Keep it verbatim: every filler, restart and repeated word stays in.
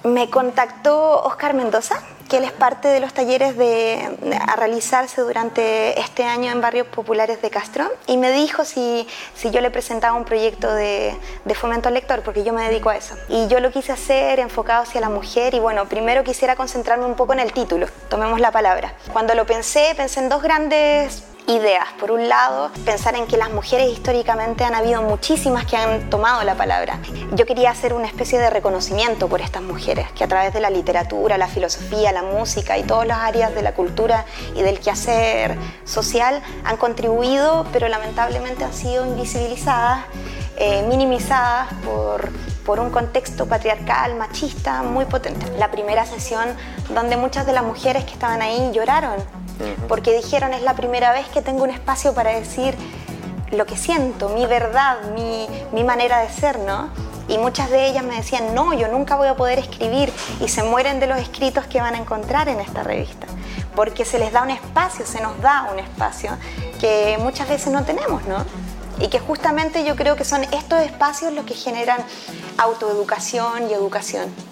Me contactó Oscar Mendoza, que él es parte de los talleres de, de, a realizarse durante este año en barrios populares de Castro, y me dijo si, si yo le presentaba un proyecto de, de fomento al lector, porque yo me dedico a eso. Y yo lo quise hacer enfocado hacia la mujer, y bueno, primero quisiera concentrarme un poco en el título, tomemos la palabra. Cuando lo pensé, pensé en dos grandes ideas. Por un lado, pensar en que las mujeres históricamente han habido muchísimas que han tomado la palabra. Yo quería hacer una especie de reconocimiento por estas mujeres, que a través de la literatura, la filosofía, la música y todas las áreas de la cultura y del quehacer social han contribuido, pero lamentablemente han sido invisibilizadas, eh, minimizadas por, por un contexto patriarcal, machista, muy potente. La primera sesión donde muchas de las mujeres que estaban ahí lloraron, porque dijeron, es la primera vez que tengo un espacio para decir lo que siento, mi verdad, mi, mi manera de ser, ¿no? Y muchas de ellas me decían, no, yo nunca voy a poder escribir, y se mueren de los escritos que van a encontrar en esta revista, porque se les da un espacio, se nos da un espacio que muchas veces no tenemos, ¿no? Y que justamente yo creo que son estos espacios los que generan autoeducación y educación.